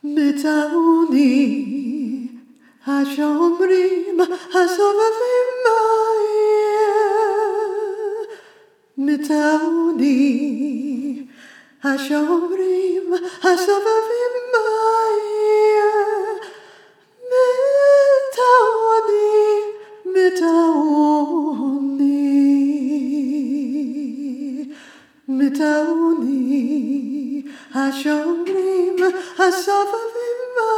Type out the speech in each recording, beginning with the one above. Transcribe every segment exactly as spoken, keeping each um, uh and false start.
מתאוני השומרים הסובבים בעיר, מתאוני השומרים הסובבים בעיר, מתאוני, מתאוני, מתאוני השומרים הסובבים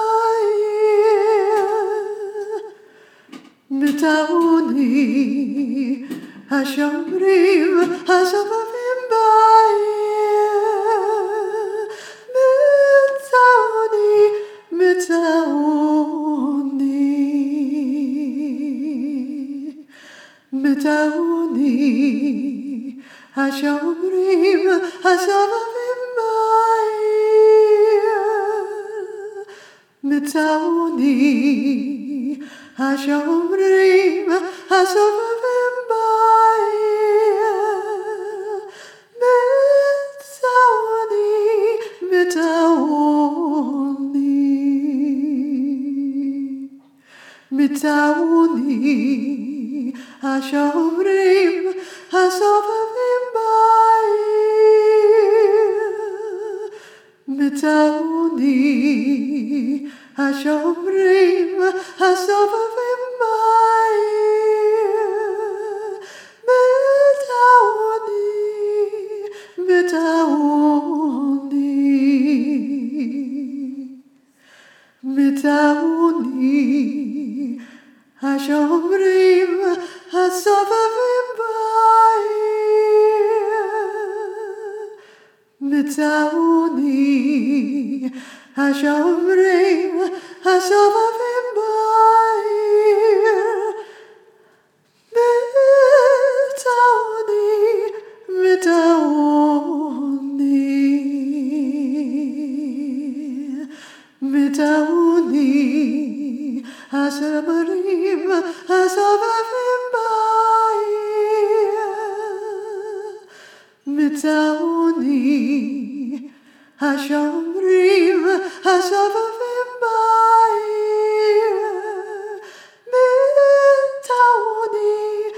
בעיר, מתאוני השומרים הסובבים בעיר, מתאוני, מתאוני, מתאוני השומרים הסובבים בעיר, מתאוני השומרים הסובבים בעיר, מתאוני, מתאוני, מתאוני השומרים הסובבים בעיר, מתאוני השומרים הסובבים בעיר, מתאוני, מתאוני, מתאוני השומרים הסובבים בעיר, מתאוני השומרים הסובבים בעיר, מתאוני, מתאוני, מתאוני השומרים הסובבים בעיר, מתאוני השומרים הסובבים בעיר, מתאוני,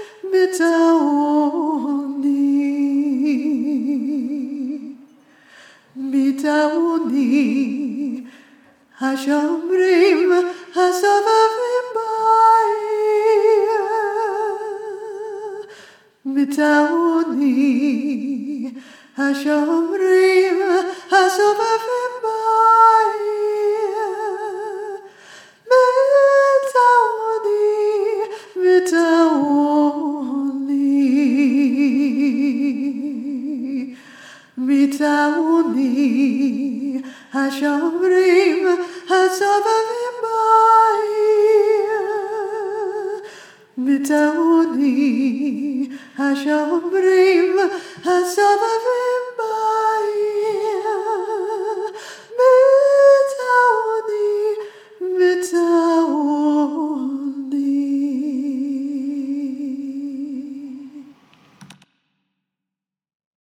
מתאוני, מתאוני השומרים הסובבים בעיר, מתאוני השומרים הסובבים בעיר, מתאוני, מתאוני, מתאוני השומרים הסובבים בעיר, מתאוני השומרים הסובבים